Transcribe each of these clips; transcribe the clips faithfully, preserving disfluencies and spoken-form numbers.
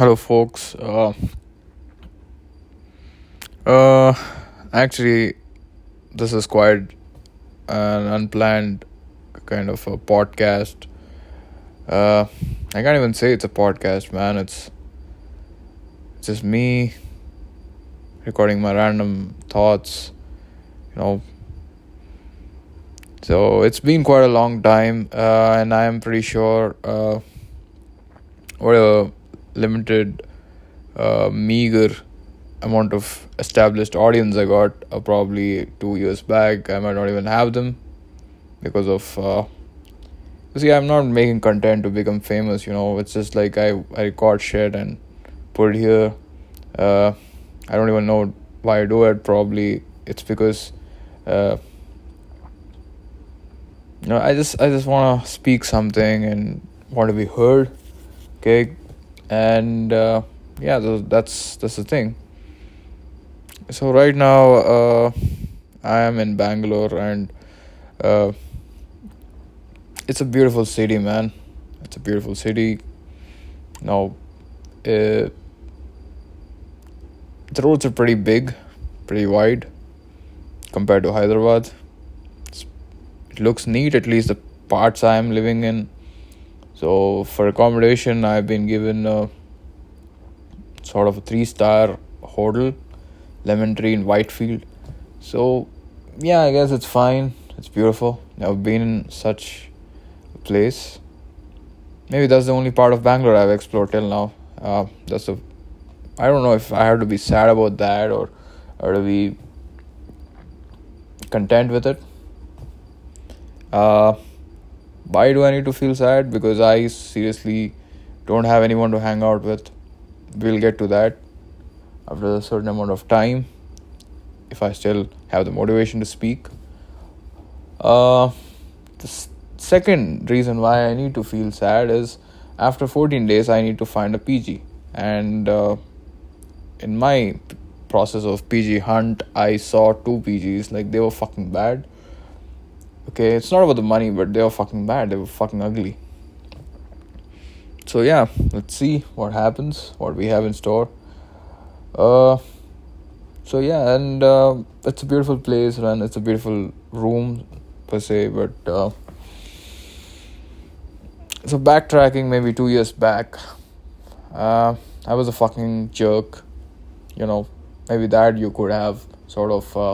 Hello, folks. Uh, uh, actually, this is quite an unplanned kind of a podcast. Uh, I can't even say it's a podcast, man. It's just me recording my random thoughts, you know. So it's been quite a long time, uh, and I am pretty sure uh, what a limited, uh, meager amount of established audience I got uh, probably two years back. I might not even have them because of uh, you see, I'm not making content to become famous. You know, it's just like I I record shit and put it here. Uh, I don't even know why I do it. Probably it's because uh, you know I just I just want to speak something and want to be heard. Okay, and uh, yeah, th- that's that's the thing. So right now, uh, I am in Bangalore, and uh, it's a beautiful city, man. It's a beautiful city. Now, uh, the roads are pretty big, pretty wide compared to Hyderabad. It's, it looks neat, at least the parts I am living in. So for accommodation, I've been given a sort of a three-star hotel, Lemon Tree in Whitefield. So yeah, I guess it's fine. It's beautiful. Never been in such a place. Maybe that's the only part of Bangalore I've explored till now. Uh, that's a. I don't know if I have to be sad about that or, or to be content with it. Uh, why do I need to feel sad? Because I seriously don't have anyone to hang out with. We'll get to that after a certain amount of time, if I still have the motivation to speak. Uh, the s- second reason why I need to feel sad is after fourteen days, I need to find a P G. And uh, in my p- process of P G hunt, I saw two P Gs, like they were fucking bad. Okay, it's not about the money, but they were fucking bad. They were fucking ugly. So yeah, let's see what happens, what we have in store. Uh, so yeah, and uh, it's a beautiful place, and it's a beautiful room per se. But uh, so backtracking, maybe two years back, uh, I was a fucking jerk. You know, maybe that you could have sort of uh,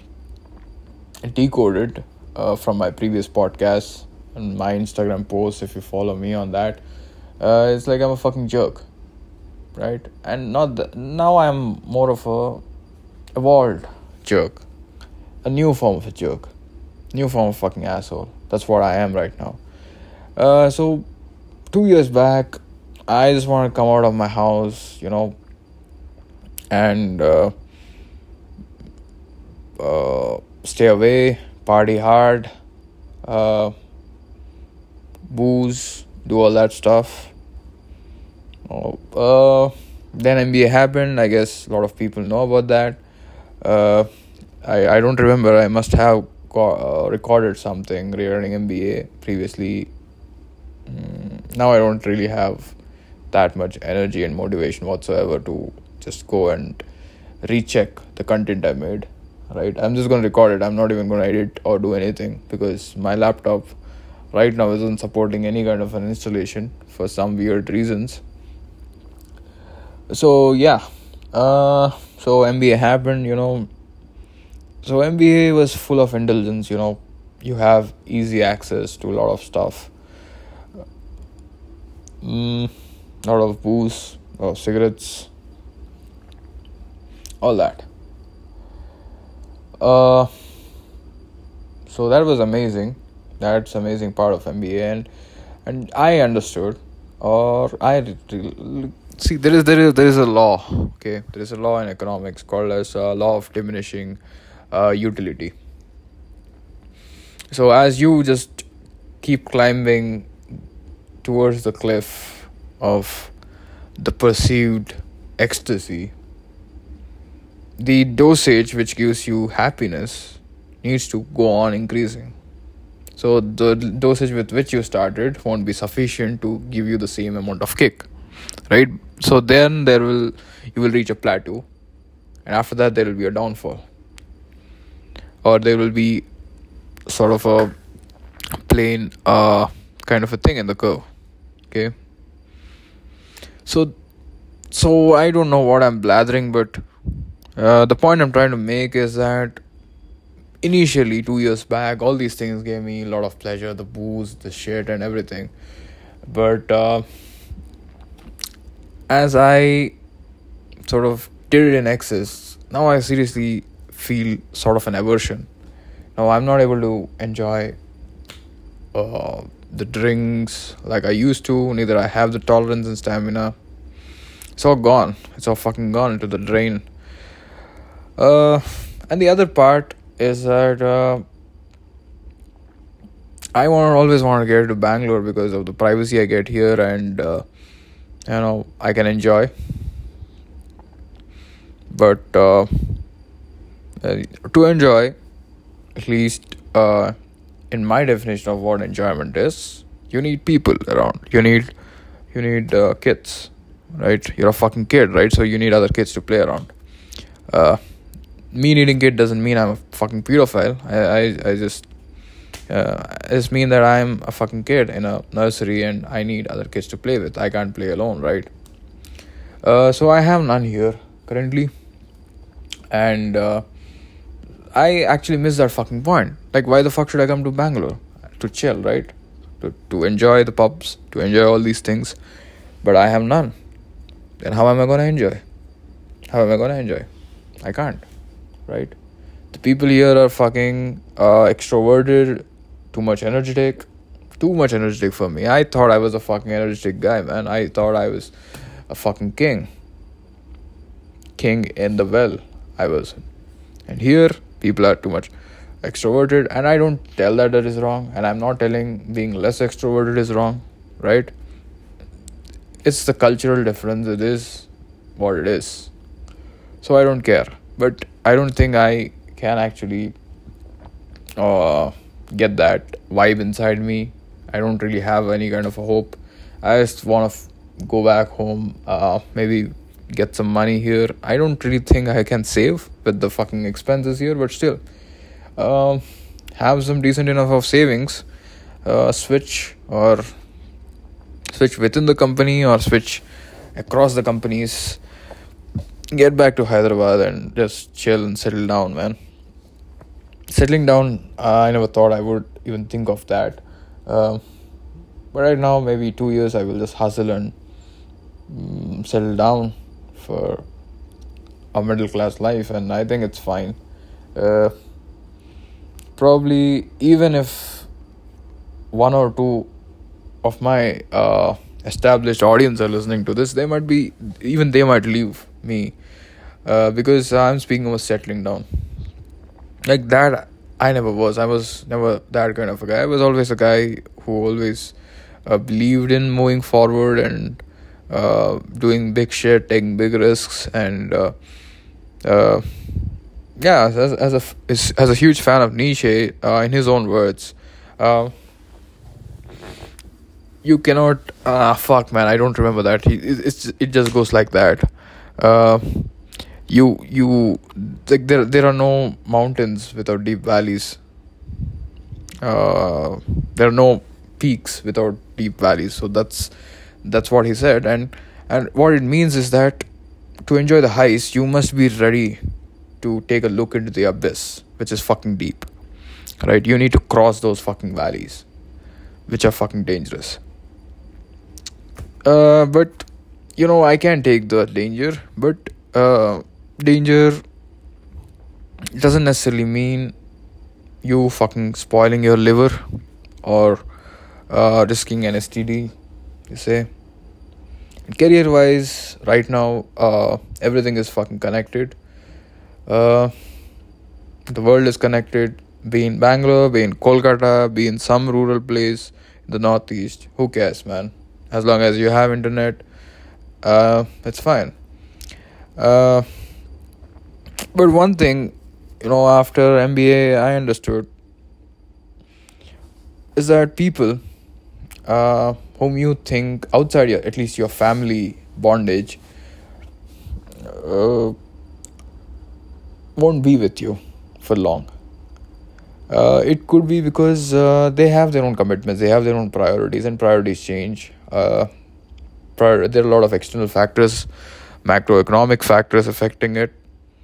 decoded uh, from my previous podcasts and my Instagram posts. If you follow me on that, uh, it's like I'm a fucking jerk. Right, and not the, now I'm more of a evolved jerk, a new form of a jerk, new form of fucking asshole. That's what I am right now. Uh, so two years back, I just want to come out of my house, you know, and uh, uh, stay away, party hard, uh, booze, do all that stuff. Oh, uh, then N B A happened. I guess a lot of people know about that. Uh, I I don't remember. I must have co- uh, recorded something regarding N B A previously. Mm, now I don't really have that much energy and motivation whatsoever to just go and recheck the content I made. Right, I'm just gonna record it. I'm not even gonna edit or do anything because my laptop right now isn't supporting any kind of an installation for some weird reasons. So yeah, uh, so N B A happened, you know. So N B A was full of indulgence, you know. You have easy access to a lot of stuff. Mm, lot of booze, lot of cigarettes, all that. Uh, so that was amazing. That's amazing part of N B A, and and I understood, or I re- see there is there is there is a law. Okay, there is a law in economics called as uh, law of diminishing uh, utility. So as you just keep climbing towards the cliff of the perceived ecstasy, the dosage which gives you happiness needs to go on increasing. So the dosage with which you started won't be sufficient to give you the same amount of kick. right? So then there will you will reach a plateau, and after that there will be a downfall, or there will be sort of a plain uh kind of a thing in the curve. Okay, so so I don't know what I'm blathering, but uh, the point I'm trying to make is that initially two years back all these things gave me a lot of pleasure, the booze, the shit, and everything. But uh, as I sort of did it in excess, now I seriously feel sort of an aversion. Now I'm not able to enjoy uh, the drinks like I used to. Neither I have the tolerance and stamina. It's all gone. It's all fucking gone into the drain. Uh, and the other part is that uh, I want always want to get to Bangalore because of the privacy I get here, and uh, you know I can enjoy. But uh, uh, to enjoy, at least uh, in my definition of what enjoyment is, you need people around. You need you need uh, kids, right? You're a fucking kid, right? So you need other kids to play around. Uh, me needing kid doesn't mean I'm a fucking pedophile. I I, I just uh, I just mean that I'm a fucking kid in a nursery and I need other kids to play with. I can't play alone, right? Uh, so I have none here currently, and uh, I actually miss that fucking point. Like, why the fuck should I come to Bangalore? To chill, right? To to enjoy the pubs, to enjoy all these things. But I have none. Then how am I gonna enjoy? How am I gonna enjoy? I can't, right? The people here are fucking uh, extroverted, too much energetic, too much energetic for me. I thought I was a fucking energetic guy, man. I thought I was a fucking king. King in the well, I was. And here, people are too much extroverted, and I don't tell that that is wrong, and I'm not telling being less extroverted is wrong, right? It's the cultural difference. It is what it is. So I don't care. But I don't think I can actually uh, get that vibe inside me. I don't really have any kind of a hope. I just want to f- go back home, uh, maybe get some money here. I don't really think I can save with the fucking expenses here, but still, uh, have some decent enough of savings, uh, switch or switch within the company or switch across the companies, get back to Hyderabad and just chill and settle down, man. Settling down, uh, I never thought I would even think of that. Uh, but right now, maybe two years, I will just hustle and um, settle down for a middle class life, and I think it's fine. Uh, probably even if one or two of my uh, established audience are listening to this, they might be even they might leave me uh, because I'm speaking about settling down. Like that, I never was. I was never that kind of a guy. I was always a guy who always uh, believed in moving forward and uh, doing big shit, taking big risks, and uh, uh, yeah, as as a as a huge fan of Nietzsche, uh, in his own words, uh, you cannot. Ah, fuck, man, I don't remember that. He it, it's it just goes like that. Uh, you you like there there are no mountains without deep valleys. Uh, there are no peaks without deep valleys. So that's that's what he said, and and what it means is that to enjoy the highs, you must be ready to take a look into the abyss, which is fucking deep, right? You need to cross those fucking valleys, which are fucking dangerous. Uh, but you know, I can take the danger, but uh, danger doesn't necessarily mean you fucking spoiling your liver or uh, risking an S T D, you say. Career wise, right now, uh, everything is fucking connected. Uh, the world is connected. Be in Bangalore, be in Kolkata, be in some rural place in the northeast. Who cares, man? As long as you have internet, uh, it's fine. Uh, but one thing, you know, after M B A, I understood is that people uh, whom you think outside your, at least your family bondage, uh, won't be with you for long. Uh, it could be because uh, they have their own commitments, they have their own priorities, and priorities change. Uh, prior- there are a lot of external factors, macroeconomic factors affecting it.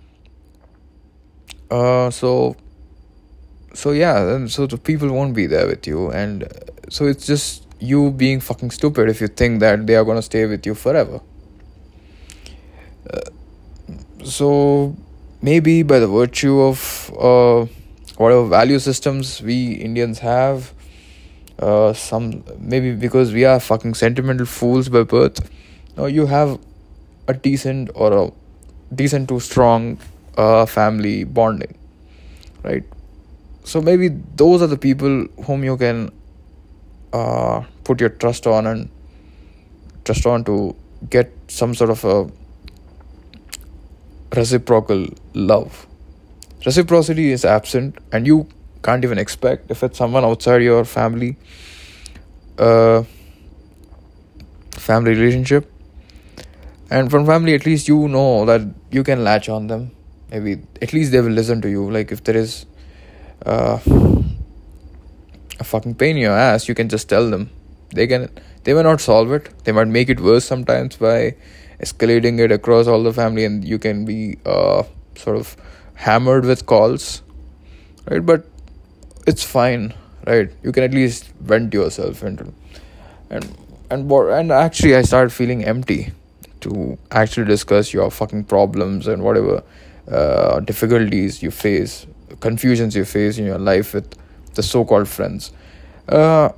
Uh, so, so yeah, and so the people won't be there with you, and uh, so it's just you being fucking stupid if you think that they are gonna stay with you forever. Uh, so maybe by the virtue of uh, whatever value systems we Indians have, uh, some maybe because we are fucking sentimental fools by birth, no, you have a decent or a decent to strong uh, family bonding, right? So maybe those are the people whom you can uh, put your trust on and trust on to get some sort of a reciprocal love. Reciprocity is absent, and you can't even expect if it's someone outside your family uh, family relationship. And from family, at least you know that you can latch on them. Maybe at least they will listen to you. Like if there is uh, a fucking pain in your ass, you can just tell them. They can. They may not solve it. They might make it worse sometimes by escalating it across all the family, and you can be uh, sort of hammered with calls, right? But it's fine, right? You can at least vent yourself into, and and and actually, I started feeling empty to actually discuss your fucking problems and whatever uh, difficulties you face, confusions you face in your life with the so-called friends. Uh,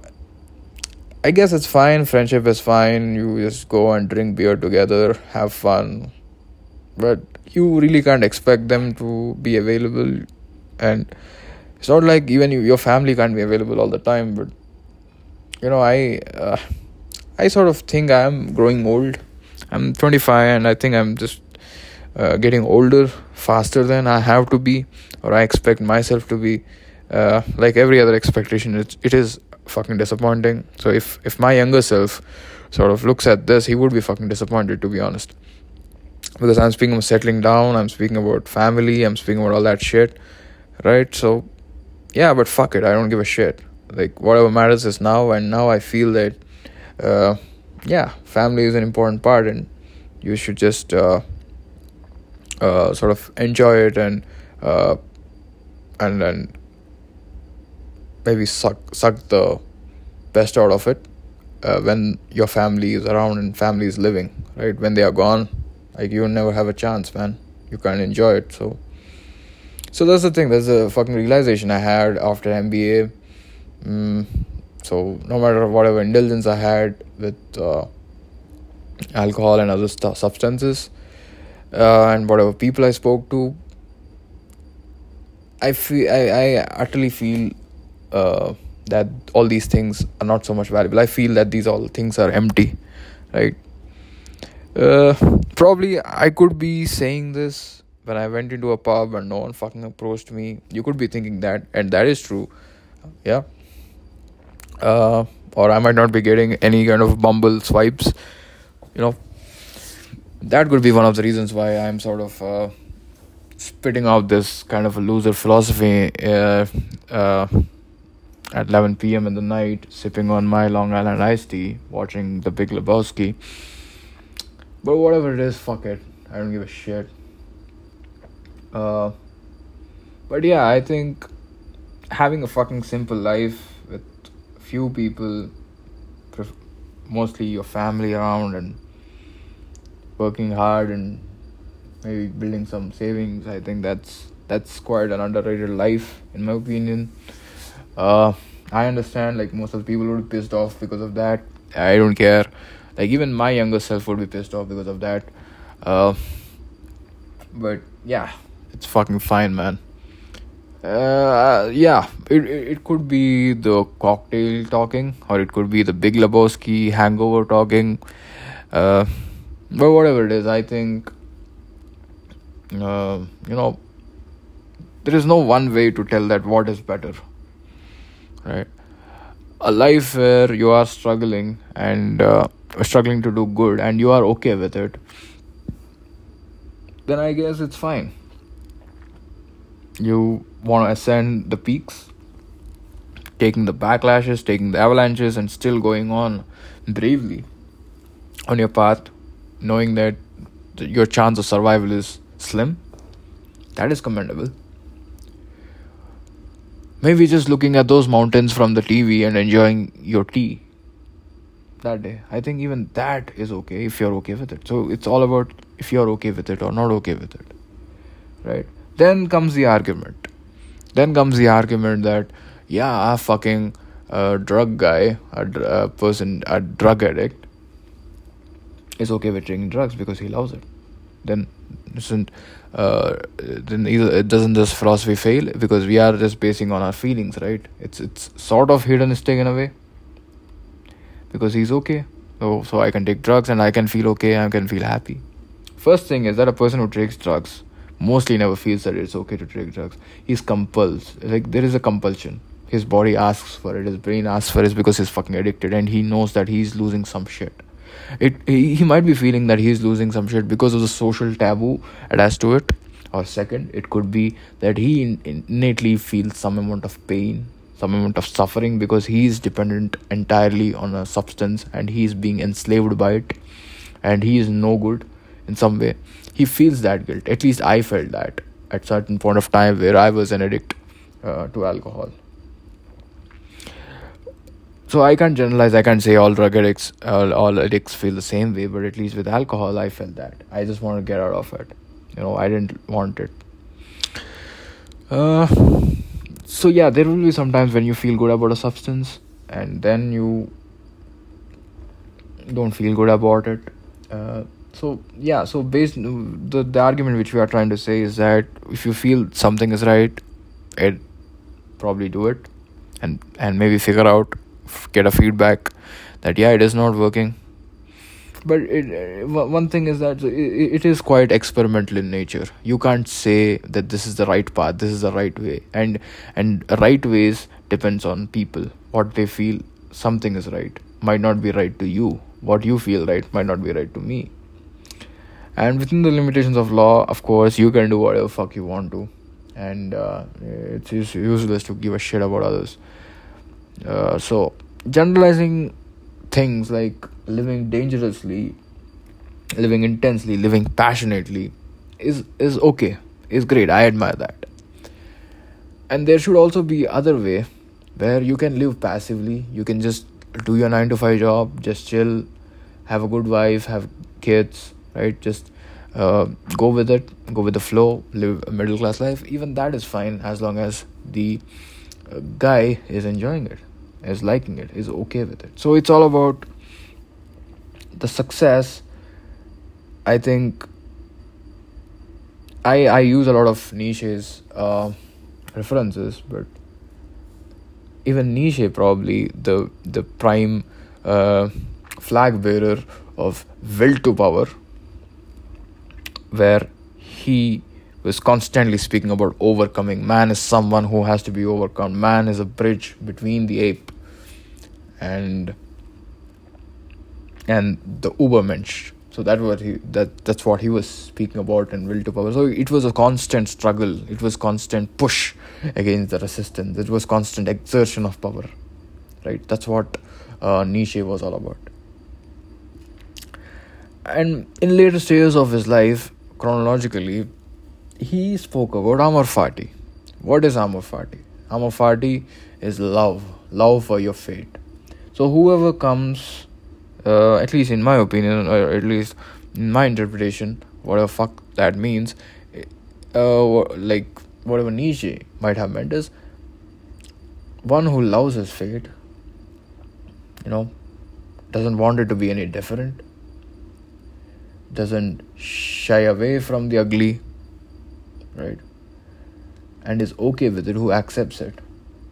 I guess it's fine. Friendship is fine. You just go and drink beer together, have fun. But you really can't expect them to be available. And it's not like even you, your family can't be available all the time. But, you know, I, uh, I sort of think I'm growing old. I'm twenty-five and I think I'm just uh, getting older faster than I have to be, or I expect myself to be. Uh, like every other expectation, it, it is fucking disappointing. So if, if my younger self sort of looks at this, he would be fucking disappointed, to be honest. Because I'm speaking about settling down, I'm speaking about family, I'm speaking about all that shit, right? So, yeah, but fuck it, I don't give a shit. Like, whatever matters is now, and now I feel that, uh, yeah, family is an important part, and you should just uh, uh, sort of enjoy it and uh, and and maybe suck suck the best out of it uh, when your family is around and family is living, right? When they are gone, like, you never have a chance, man. You can't enjoy it. So so that's the thing. That's a fucking realization I had after M B A. Mm, so no matter whatever indulgence I had with uh, alcohol and other st- substances uh, and whatever people I spoke to, I feel I, I utterly feel uh, that all these things are not so much valuable. I feel that these all things are empty, right? Uh, probably I could be saying this when I went into a pub and no one fucking approached me. You could be thinking that, and that is true. Yeah. Uh, or I might not be getting any kind of Bumble swipes. You know, that could be one of the reasons why I'm sort of uh, spitting out this kind of a loser philosophy uh, uh, at eleven p.m. in the night, sipping on my Long Island iced tea, watching The Big Lebowski. But whatever it is, fuck it. I don't give a shit. Uh, but yeah, I think having a fucking simple life with few people, pref- mostly your family around, and working hard and maybe building some savings, I think that's that's quite an underrated life, in my opinion. Uh, I understand, like, most of the people would be pissed off because of that. I don't care. Like, even my younger self would be pissed off because of that. Uh, but yeah, it's fucking fine, man. Uh, yeah, it, it it could be the cocktail talking, or it could be the Big Lebowski hangover talking. Uh, but whatever it is, I think, uh, you know, there is no one way to tell that what is better, right? a life where you are struggling and uh, struggling to do good and you are okay with it, then I guess it's fine. You want to ascend the peaks, taking the backlashes, taking the avalanches, and still going on bravely on your path, knowing that your chance of survival is slim. That is commendable. Maybe just looking at those mountains from the T V and enjoying your tea that day. I think even that is okay if you're okay with it. So it's all about if you're okay with it or not okay with it, right? Then comes the argument. Then comes the argument that, yeah, a fucking uh, drug guy, a, dr- a person, a drug addict is okay with taking drugs because he loves it. Then isn't uh, then either it doesn't this philosophy fail because we are just basing on our feelings, right? It's it's sort of hedonistic in a way because he's okay. So so I can take drugs and I can feel okay. I can feel happy. First thing is that a person who takes drugs mostly never feels that it's okay to take drugs. He's compelled. Like there is a compulsion. His body asks for it. His brain asks for it because he's fucking addicted and he knows that he's losing some shit. It he, he might be feeling that he's losing some shit because of the social taboo attached to it. Or second, it could be that he in, innately feels some amount of pain, some amount of suffering because he is dependent entirely on a substance and he is being enslaved by it and he is no good in some way. He feels that guilt. At least I felt that at certain point of time where I was an addict uh, to alcohol. So I can't generalize. I can't say all drug addicts, all, all addicts feel the same way. But at least with alcohol, I felt that. I just want to get out of it. You know, I didn't want it. Uh, so yeah, there will be some times when you feel good about a substance, and then you don't feel good about it. Uh, so yeah, so based the the argument which we are trying to say is that if you feel something is right, it probably do it, and and maybe figure out. Get a feedback that yeah it is not working, but it, uh, one thing is that it, it is quite experimental in nature. You can't say that this is the right path, this is the right way, and and right ways depends on people. What they feel something is right might not be right to you. What you feel right might not be right to me, and within the limitations of law, of course, you can do whatever fuck you want to, and uh, it's useless to give a shit about others. Uh, so generalizing things like living dangerously, living intensely, living passionately is is okay, is great. I admire that. And there should also be other way where you can live passively. You can just do your nine to five job, just chill, have a good wife, have kids, right? Just uh, go with it, go with the flow, live a middle class life. Even that is fine as long as the uh, guy is enjoying it, is liking it, is okay with it. So it's all about the success. I think I I use a lot of Nietzsche's uh, references, but even Nietzsche probably the the prime uh, flag bearer of will to power, where he was constantly speaking about overcoming. Man is someone who has to be overcome. Man is a bridge between the ape and and the Ubermensch. So that what he that that's what he was speaking about in Will to Power. So it was a constant struggle. It was constant push against the resistance. It was constant exertion of power. Right? That's what uh, Nietzsche was all about. And in later stages of his life, chronologically, he spoke about Amor Fati. What is Amor Fati? Amor Fati is love. Love for your fate. So whoever comes, uh, at least in my opinion, or at least in my interpretation, whatever fuck that means, uh, like whatever Nietzsche might have meant is one who loves his fate, you know, doesn't want it to be any different, doesn't shy away from the ugly, right, and is okay with it, who accepts it.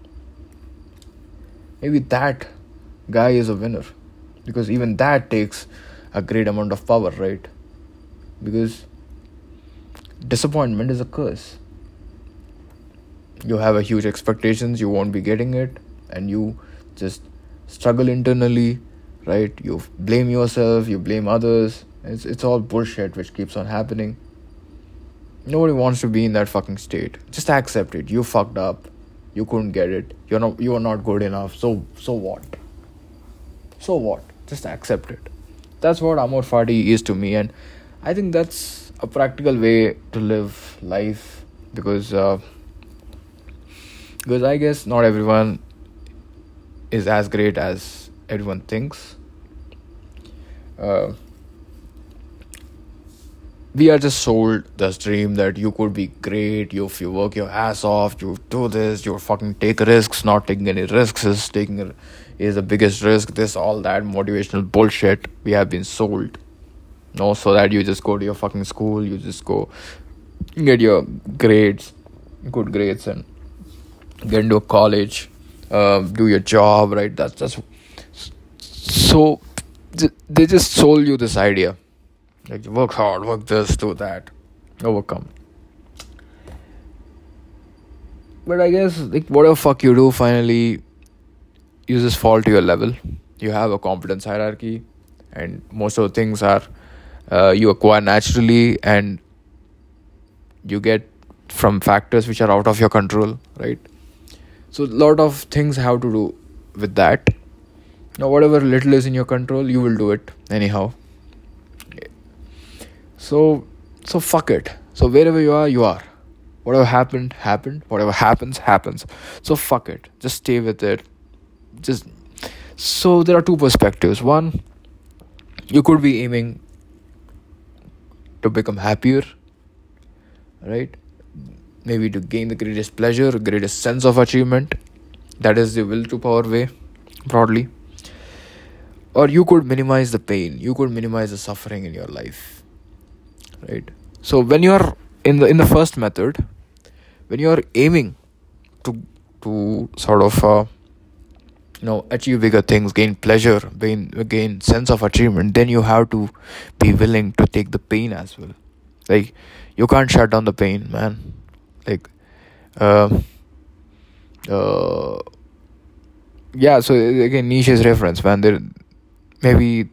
Maybe that guy is a winner, because even that takes a great amount of power, right? Because disappointment is a curse. You have a huge expectations, you won't be getting it, and you just struggle internally, right? You blame yourself, you blame others. It's it's all bullshit which keeps on happening. Nobody wants to be in that fucking state. Just accept it. You fucked up. You couldn't get it. You're not you are not good enough. So so what? So what? Just accept it. That's what Amor Fati is to me, and I think that's a practical way to live life, because uh, because I guess not everyone is as great as everyone thinks. Uh, we are just sold this dream that you could be great, you if you work your ass off, you do this, you fucking take risks. Not taking any risks is taking a, is the biggest risk. This, all that motivational bullshit we have been sold. No, so that you just go to your fucking school, you just go get your grades, good grades, and get into a college, uh, do your job, right? That's just so they just sold you this idea. Like, work hard, work this, do that, overcome. But I guess, like, whatever fuck you do, finally, you just fall to your level. You have a competence hierarchy, and most of the things are uh, you acquire naturally, and you get from factors which are out of your control, right? So, a lot of things have to do with that. Now, whatever little is in your control, you will do it anyhow. So, so fuck it. So wherever you are, you are. Whatever happened, happened. Whatever happens, happens. So fuck it. Just stay with it. Just so there are two perspectives. One, you could be aiming to become happier, right? Maybe to gain the greatest pleasure, greatest sense of achievement. That is the will to power way, broadly. Or you could minimize the pain. You could minimize the suffering in your life. Right. So when you are in the in the first method, when you are aiming to to sort of uh, you know achieve bigger things, gain pleasure, gain gain sense of achievement, then you have to be willing to take the pain as well. Like, you can't shut down the pain, man. Like, uh, uh, yeah. So again, Nietzsche's reference, man. There maybe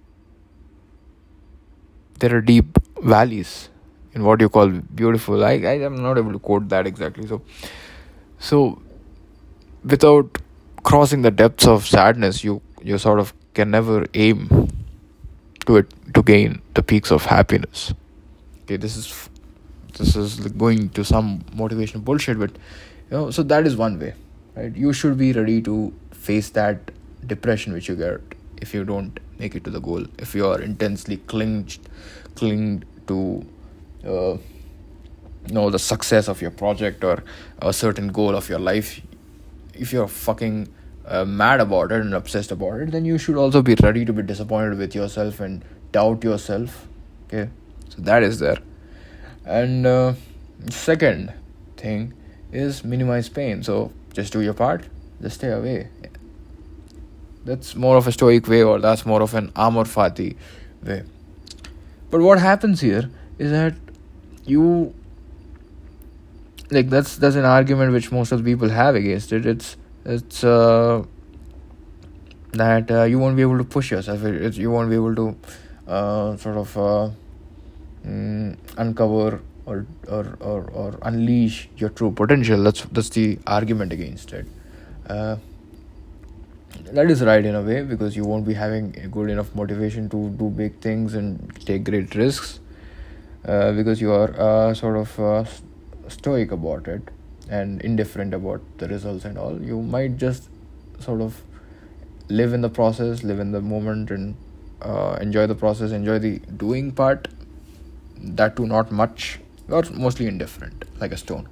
there are deep valleys in what you call beautiful. I, I am not able to quote that exactly. So, so without crossing the depths of sadness, you you sort of can never aim to it to gain the peaks of happiness. Okay, this is this is going to some motivational bullshit, but you know, so that is one way, right? You should be ready to face that depression which you get if you don't make it to the goal. If you are intensely clinged, clinged to uh, you know the success of your project or a certain goal of your life, if you're fucking uh, mad about it and obsessed about it, then you should also be ready to be disappointed with yourself and doubt yourself. Okay, so that is there. And uh, second thing is minimize pain. So just do your part, just stay away. That's more of a stoic way, or that's more of an Amor Fati way. But what happens here is that you, like, that's that's an argument which most of the people have against it. It's it's uh, that uh, you won't be able to push yourself. It, it, you won't be able to uh, sort of uh, mm, uncover or, or or or unleash your true potential. That's that's the argument against it. Uh, That is right in a way, because you won't be having a good enough motivation to do big things and take great risks, uh, because you are uh, sort of uh, stoic about it and indifferent about the results and all. You might just sort of live in the process, live in the moment, and uh, enjoy the process, enjoy the doing part. That too, not much, or mostly indifferent, like a stone.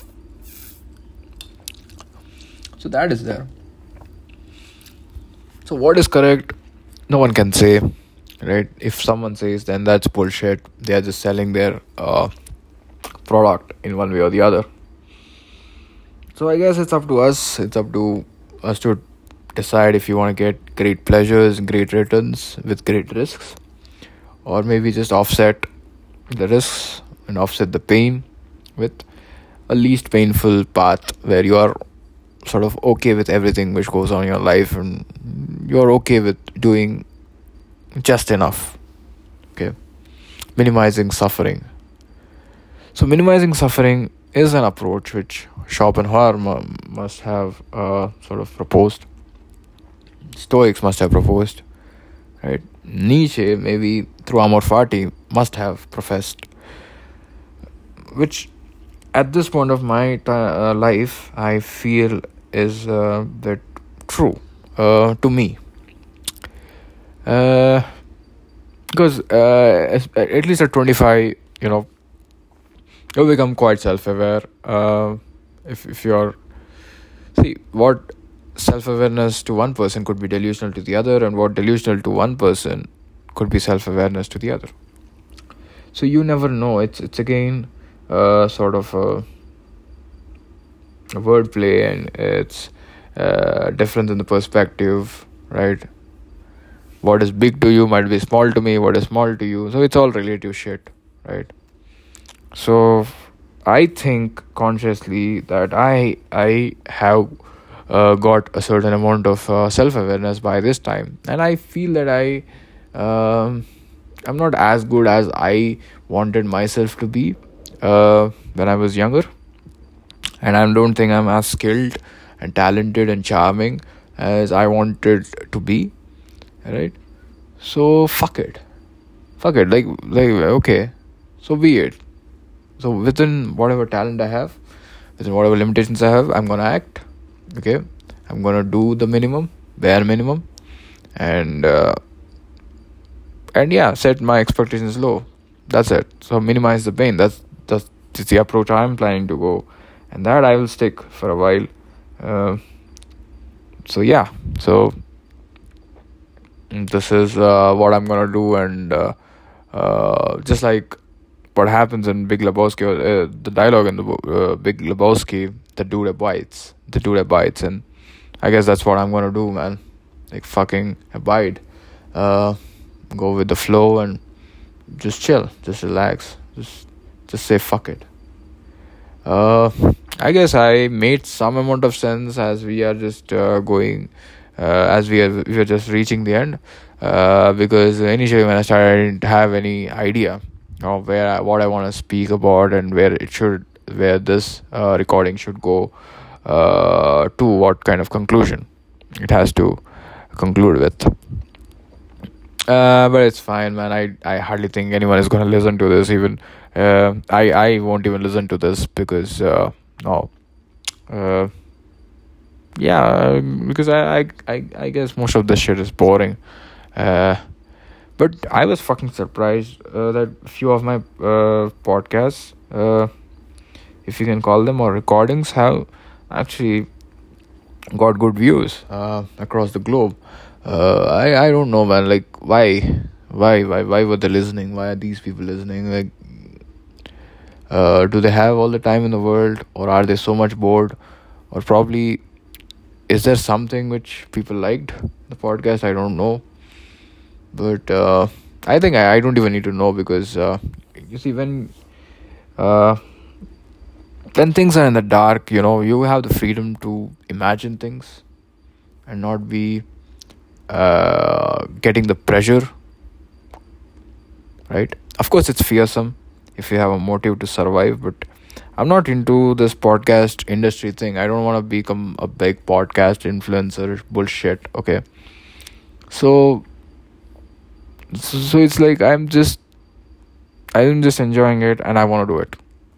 So that is there. So what is correct, no one can say, right? If someone says, then that's bullshit. They are just selling their uh, product in one way or the other. So I guess it's up to us. It's up to us to decide if you want to get great pleasures, great returns with great risks, or maybe just offset the risks and offset the pain with a least painful path where you are sort of okay with everything which goes on in your life, and you're okay with doing just enough. Okay, minimizing suffering. So minimizing suffering is an approach which Schopenhauer m- must have uh, sort of proposed. Stoics must have proposed, right? Nietzsche, maybe through Amor Fati, must have professed. Which, at this point of my t- uh, life, I feel is a bit true uh, to me. Uh, because uh, at least at twenty-five, you know, you become quite self-aware. Uh, if if you're see what self-awareness to one person could be delusional to the other, and what delusional to one person could be self-awareness to the other. So you never know. It's it's again uh, sort of a, a wordplay, and it's uh, different in the perspective, right? What is big to you might be small to me. What is small to you, so it's all relative shit, right? So I think consciously that I I have uh, got a certain amount of uh, self-awareness by this time, and I feel that I um, I'm not as good as I wanted myself to be uh, when I was younger, and I don't think I'm as skilled and talented and charming as I wanted to be, right? So fuck it, fuck it, like like okay, so be it. So within whatever talent I have, within whatever limitations I have, I'm gonna act. Okay, I'm gonna do the minimum, bare minimum, and uh, and yeah, set my expectations low. That's it. So minimize the pain. That's that's, that's the approach I'm planning to go, and that I will stick for a while. Uh, so yeah, so this is uh, what I'm gonna do, and uh, uh, just like what happens in Big Lebowski, uh, the dialogue in the uh, Big Lebowski, the dude abides, the dude abides, and I guess that's what I'm gonna do, man. Like fucking abide, uh, go with the flow and just chill, just relax, just just say fuck it. Uh, I guess I made some amount of sense as we are just uh, going, uh, as we are we are just reaching the end, uh, because initially when I started, I didn't have any idea of where I, what I want to speak about and where it should, where this uh, recording should go, uh, to what kind of conclusion it has to conclude with. Uh, but it's fine, man. I, I hardly think anyone is gonna listen to this. Even uh, I I won't even listen to this because uh, no, uh, yeah, because I, I I I guess most of this shit is boring. Uh, but I was fucking surprised uh, that a few of my uh, podcasts, uh, if you can call them, or recordings, have actually got good views uh, across the globe. Uh, I I don't know, man. Like why, why, why, why were they listening? Why are these people listening? Like, uh, do they have all the time in the world, or are they so much bored, or probably is there something which people liked the podcast? I don't know, but uh, I think I, I don't even need to know, because uh, you see when uh, when things are in the dark, you know, you have the freedom to imagine things and not be uh, getting the pressure, right? Of course it's fearsome if you have a motive to survive, but I'm not into this podcast industry thing. I don't want to become a big podcast influencer bullshit, okay? So so, so it's like I'm just I'm just enjoying it, and I want to do it.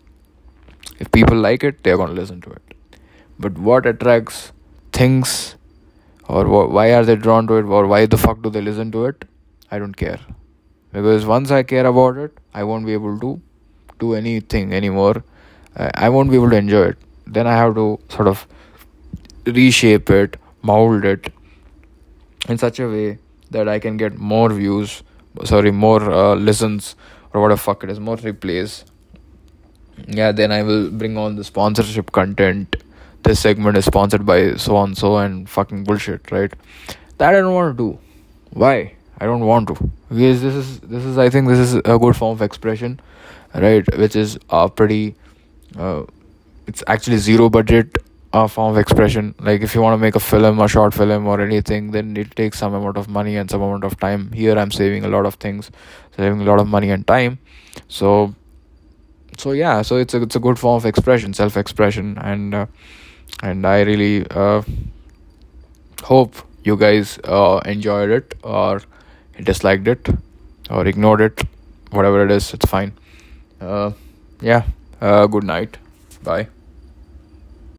If people like it, they're going to listen to it. But what attracts things, or wh- why are they drawn to it, or why the fuck do they listen to it, I don't care. Because once I care about it, I won't be able to do anything anymore. uh, I won't be able to enjoy it. Then I have to sort of reshape it, mold it in such a way that I can get more views, sorry, more uh, listens, or whatever fuck it is, more replays. Yeah, then I will bring on the sponsorship content. This segment is sponsored by so and so, and fucking bullshit, right? That I don't want to do. Why? I don't want to. Because this is this is I think this is a good form of expression, right? Which is uh, pretty. Uh, it's actually zero budget a form of expression. Like if you want to make a film, a short film or anything, then it takes some amount of money and some amount of time. Here I'm saving a lot of things, saving a lot of money and time. So so yeah, so it's a it's a good form of expression, self expression. And uh, and I really uh, hope you guys uh, enjoyed it, or disliked it, or ignored it. Whatever it is, it's fine. uh, yeah. Uh, good night. Bye.